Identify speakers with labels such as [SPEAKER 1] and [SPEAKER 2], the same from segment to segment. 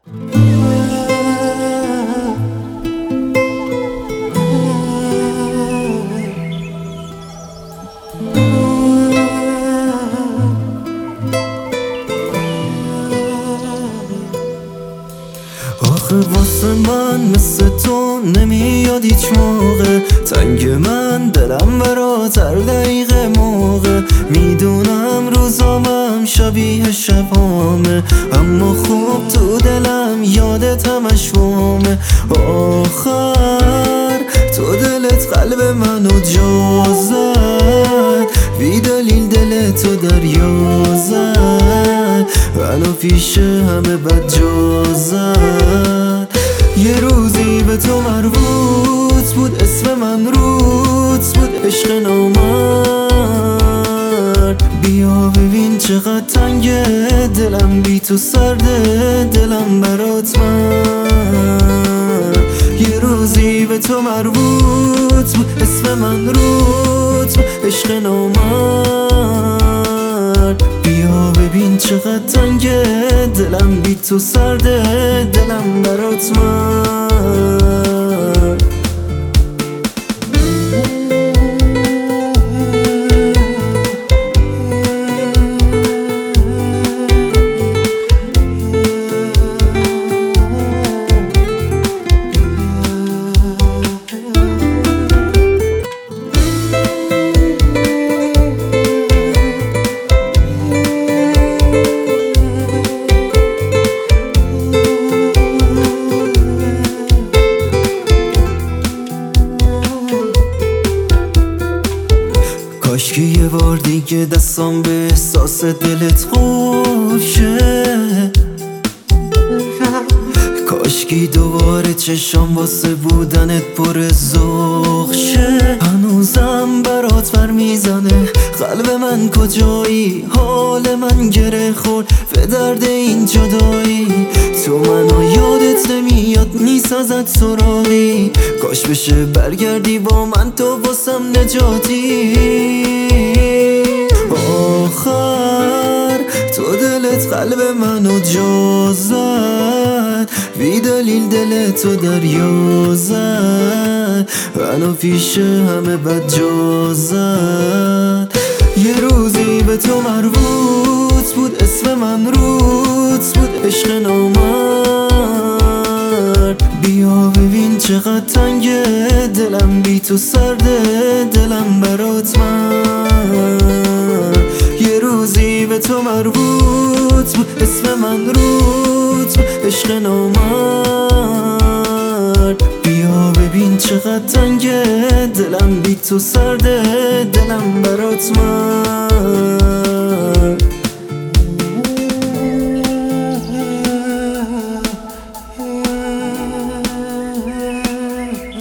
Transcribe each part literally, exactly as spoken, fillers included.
[SPEAKER 1] آخه واسه من مثل تو نمیاد هیچ موقع، تنگ من دلم برات هر دقیقه موقع. میدونم روزامم شبیه شبامه، اما خوب تو دلم یادت همش وامه. آخر تو دلت قلب منو جا زد، بی دلیل دل تو دریا زد، منو پیش همه بد جا زد. یه روزی به تو مربوط بود، اسم من روت بود، عشق نامرد. بیا ببین چقدر تنگه دلم، بی تو سرده دلم برات من. یه روزی به تو مربوط بود، اسم من روت بود، عشق نامرد. بیا ببین چقدر تنگه دلم، بی تو سرده دلم برات من. کاشکی یه بار دیگه دستام به احساس دلت خوشه، کاشکی دوباره چشام واسه بودنت پر ذوق شه. هنوزم برات پر میزنه قلب من، کجایی حال من گره خورد به درد این جدایی. تو منو یادت نمیاد نیست ازت سراغی، کاش بشه برگردی با من تو واسم نجاتی. آخر تو دلت قلب منو جا زد، بی دلیل دل تو دریا زد، منو پیش همه بد جا زد. یه روزی به تو مربوط بود، اسم من روت بود، عشق نامرد. بیا ببین چقدر تنگه دلم، بی تو سرده دلم برات من. یه روزی به تو مربوط بود، اسم من روت بود، عشق نامرد. بیا ببین چقدر تنگه دلم، بی تو سرده دلم برات من.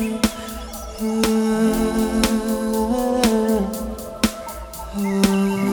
[SPEAKER 1] Oh